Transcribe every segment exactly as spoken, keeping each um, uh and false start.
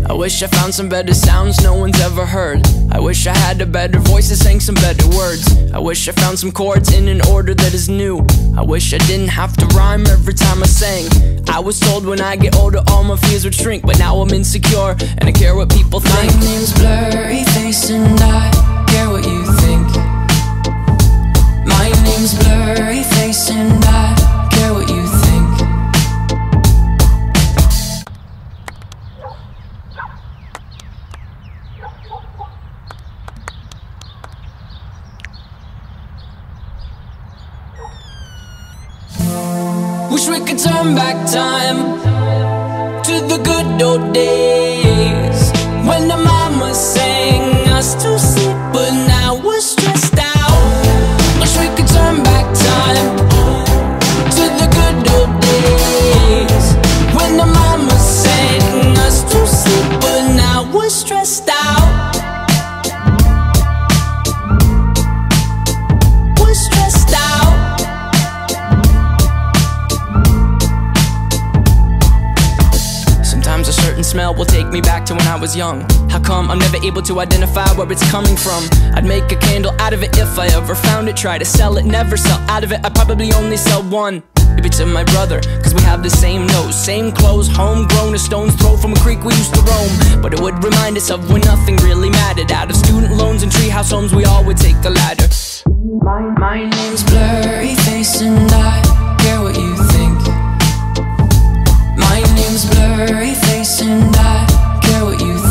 I wish I found some better sounds no one's ever heard. I wish I had a better voice that sang some better words. I wish I found some chords in an order that is new. I wish I didn't have to rhyme every time I sang. I was told when I get older all my fears would shrink, but now I'm insecure and I care what people think. My name's Blurryface and I care what you think. My name's Blurryface and I care what you think. Wish we could turn back time to the good old days when the mama sang us to sleep, but now we're stressed out. Wish we could turn back time to the good old days when the mama sang us to sleep, but now we're stressed out. We're stressed out. Sometimes a certain smell will take me back to when I was young. How come I'm never able to identify where it's coming from? I'd make a candle out of it if I ever found it. Try to sell it, never sell out of it. I'd probably only sell one. Maybe to my brother, cause we have the same nose, same clothes, homegrown, a stone's throw from a creek we used to roam. But it would remind us of when nothing really mattered. Out of student loans and treehouse homes, we all would take the ladder. My, my name's Blurryface and I care what you think. My name's Blurryface and I care what you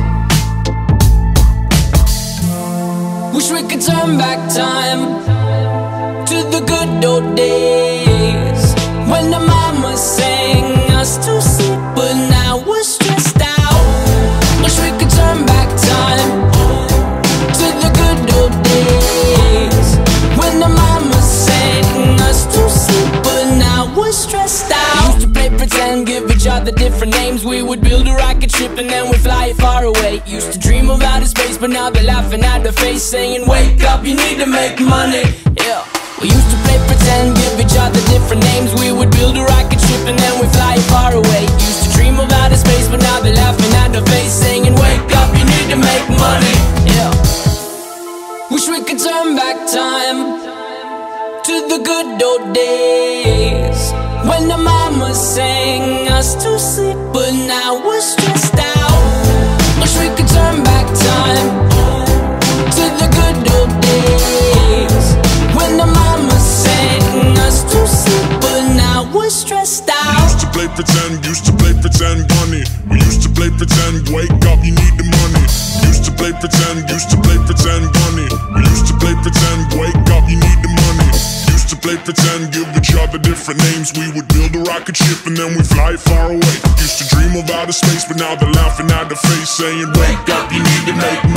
think. Wish we could turn back time to the good old days when the mama sang us to sleep, but now we're stressed out. Wish we could turn back time to the good old days when the mama sang us to sleep, but now we're stressed out. Used to play pretend, give each other different names. We would build a rocket ship and then we'd fly it far away. Used to dream of outer space, but now they're laughing at the face, saying wake up, you need to make money. Yeah. We used to play pretend, give each other different names. We would build a rocket ship and then we'd fly it far away. Used to dream of outer space, but now they're laughing at the face, saying wake up, you need to make money. Yeah. Wish we could turn back time to the good old days when the mama sang us to sleep, but now we're stressed out. Wish we could turn back time to the good old days when the mama sang us to sleep, but now we're stressed out. Used to play pretend, used to play pretend bunny. We used to play pretend, wake up, you need the money. Used to play pretend, used to play pretend bunny. We used to play pretend, wake up, you need the money. Used to play pretend, give each other different names. We would build a rocket ship and then we fly far away. Used to dream of outer space, but now they're laughing at the face, saying wake up, you need to make